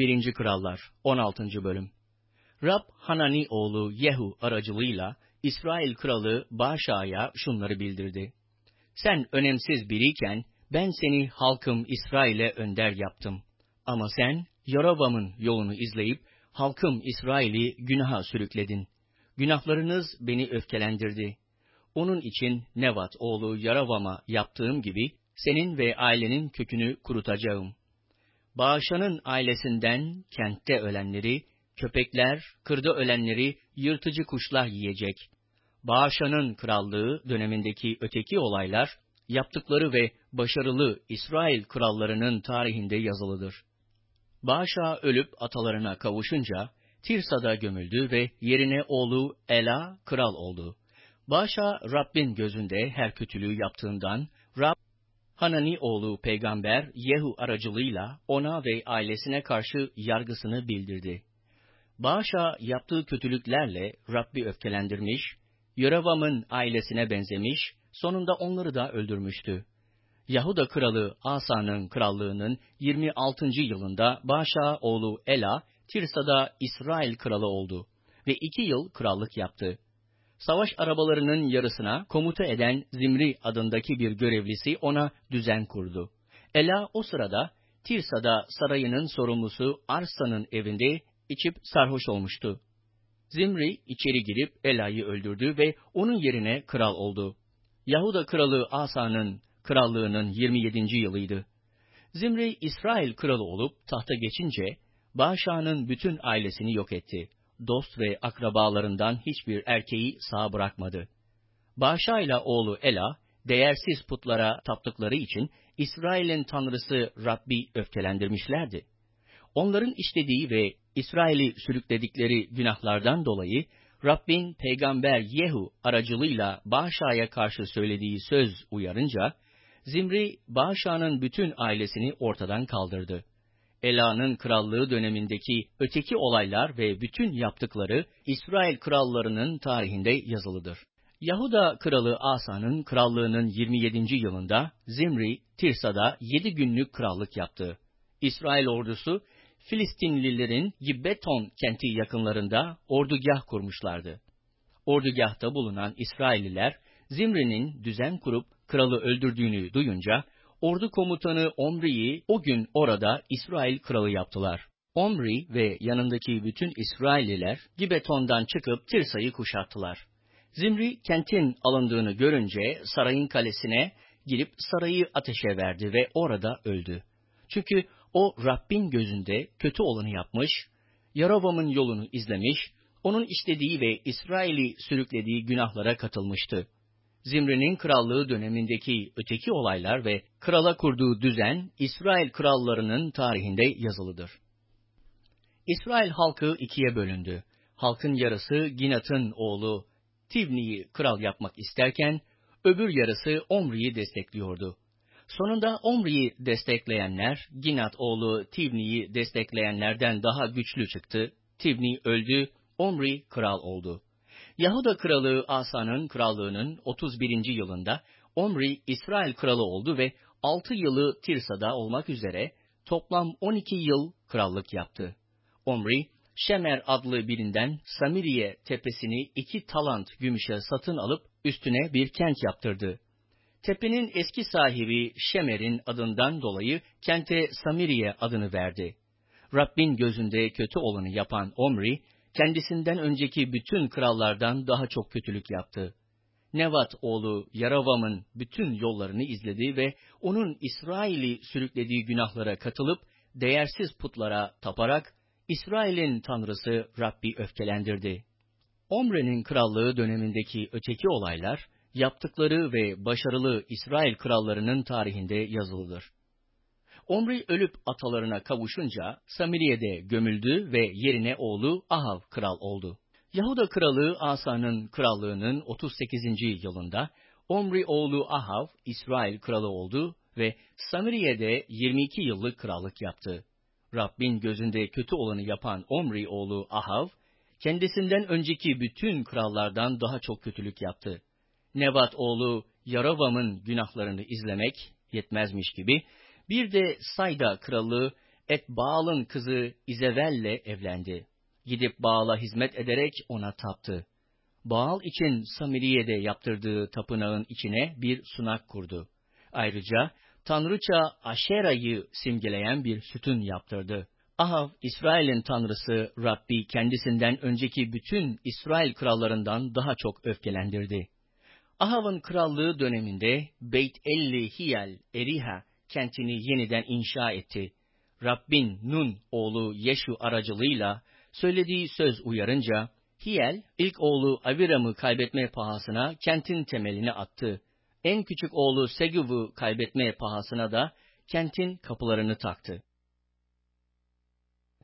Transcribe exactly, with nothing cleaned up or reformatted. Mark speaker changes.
Speaker 1: birinci. Krallar on altıncı. Bölüm. Rab, Hanani oğlu Yehu aracılığıyla İsrail kralı Başa'ya şunları bildirdi. Sen önemsiz biriyken ben seni halkım İsrail'e önder yaptım. Ama sen Yarovam'ın yolunu izleyip halkım İsrail'i günaha sürükledin. Günahlarınız beni öfkelendirdi. Onun için Nevat oğlu Yarovam'a yaptığım gibi senin ve ailenin kökünü kurutacağım. Bağışan'ın ailesinden kentte ölenleri, köpekler, kırda ölenleri yırtıcı kuşlar yiyecek. Bağışan'ın krallığı dönemindeki öteki olaylar, yaptıkları ve başarılı İsrail krallarının tarihinde yazılıdır. Bağışa ölüp atalarına kavuşunca, Tirsa'da gömüldü ve yerine oğlu Ela kral oldu. Bağışa, Rabbin gözünde her kötülüğü yaptığından, Rab, Hanani oğlu peygamber Yehu aracılığıyla ona ve ailesine karşı yargısını bildirdi. Bağışa yaptığı kötülüklerle Rabbi öfkelendirmiş, Yarovam'ın ailesine benzemiş, sonunda onları da öldürmüştü. Yahuda kralı Asa'nın krallığının yirmi altıncı yılında Bağışa oğlu Ela, Tirsa'da İsrail kralı oldu ve iki yıl krallık yaptı. Savaş arabalarının yarısına komuta eden Zimri adındaki bir görevlisi ona düzen kurdu. Ela o sırada Tirsa'da sarayının sorumlusu Arsa'nın evinde içip sarhoş olmuştu. Zimri içeri girip Ela'yı öldürdü ve onun yerine kral oldu. Yahuda kralı Asa'nın krallığının yirmi yedinci yılıydı. Zimri İsrail kralı olup tahta geçince Bağışa'nın bütün ailesini yok etti. Dost ve akrabalarından hiçbir erkeği sağ bırakmadı. Bağışa ile oğlu Ela, değersiz putlara taptıkları için İsrail'in tanrısı Rabbi öfkelendirmişlerdi. Onların işlediği ve İsrail'i sürükledikleri günahlardan dolayı Rabbin peygamber Yehu aracılığıyla Bağışa'ya karşı söylediği söz uyarınca, Zimri Bağışa'nın bütün ailesini ortadan kaldırdı. Ela'nın krallığı dönemindeki öteki olaylar ve bütün yaptıkları İsrail krallarının tarihinde yazılıdır. Yahuda kralı Asa'nın krallığının yirmi yedinci yılında Zimri, Tirsa'da yedi günlük krallık yaptı. İsrail ordusu, Filistinlilerin Gibbeton kenti yakınlarında ordugah kurmuşlardı. Ordugahta bulunan İsrailliler, Zimri'nin düzen kurup kralı öldürdüğünü duyunca, ordu komutanı Omri'yi o gün orada İsrail kralı yaptılar. Omri ve yanındaki bütün İsrailliler Gibbeton'dan çıkıp Tirsa'yı kuşattılar. Zimri kentin alındığını görünce sarayın kalesine girip sarayı ateşe verdi ve orada öldü. Çünkü o Rabbin gözünde kötü olanı yapmış, Yarovam'ın yolunu izlemiş, onun işlediği ve İsrail'i sürüklediği günahlara katılmıştı. Zimri'nin krallığı dönemindeki öteki olaylar ve krala kurduğu düzen, İsrail krallarının tarihinde yazılıdır. İsrail halkı ikiye bölündü. Halkın yarısı Ginat'ın oğlu Tibni'yi kral yapmak isterken, öbür yarısı Omri'yi destekliyordu. Sonunda Omri'yi destekleyenler, Ginat oğlu Tibni'yi destekleyenlerden daha güçlü çıktı. Tibni öldü, Omri kral oldu. Yahuda kralı Asa'nın krallığının otuz birinci yılında Omri İsrail kralı oldu ve altı yılı Tirsa'da olmak üzere toplam on iki yıl krallık yaptı. Omri, Şemer adlı birinden Samiriye tepesini iki talant gümüşe satın alıp üstüne bir kent yaptırdı. Tepenin eski sahibi Şemer'in adından dolayı kente Samiriye adını verdi. Rabbin gözünde kötü olanı yapan Omri, kendisinden önceki bütün krallardan daha çok kötülük yaptı. Nevat oğlu Yarovam'ın bütün yollarını izledi ve onun İsrail'i sürüklediği günahlara katılıp değersiz putlara taparak İsrail'in tanrısı Rabbi öfkelendirdi. Omri'nin krallığı dönemindeki öteki olaylar, yaptıkları ve başarılı İsrail krallarının tarihinde yazılıdır. Omri ölüp atalarına kavuşunca Samiriye'de gömüldü ve yerine oğlu Ahav kral oldu. Yahuda kralı Asa'nın krallığının otuz sekizinci yılında Omri oğlu Ahav İsrail kralı oldu ve Samiriye'de yirmi iki yıllık krallık yaptı. Rabbin gözünde kötü olanı yapan Omri oğlu Ahav, kendisinden önceki bütün krallardan daha çok kötülük yaptı. Nevat oğlu Yarovam'ın günahlarını izlemek yetmezmiş gibi, bir de Sayda kralı Et Baal'ın kızı İzebel'le evlendi. Gidip Baal'a hizmet ederek ona taptı. Baal için Samiriye'de yaptırdığı tapınağın içine bir sunak kurdu. Ayrıca tanrıça Aşera'yı simgeleyen bir sütun yaptırdı. Ahav, İsrail'in tanrısı Rabbi kendisinden önceki bütün İsrail krallarından daha çok öfkelendirdi. Ahav'ın krallığı döneminde Beyt Elli Hiyel Eriha kentini yeniden inşa etti. Rabbin Nun oğlu Yeşu aracılığıyla söylediği söz uyarınca, Hiyel ilk oğlu Aviram'ı kaybetme pahasına kentin temelini attı. En küçük oğlu Seguv'u kaybetme pahasına da kentin kapılarını taktı.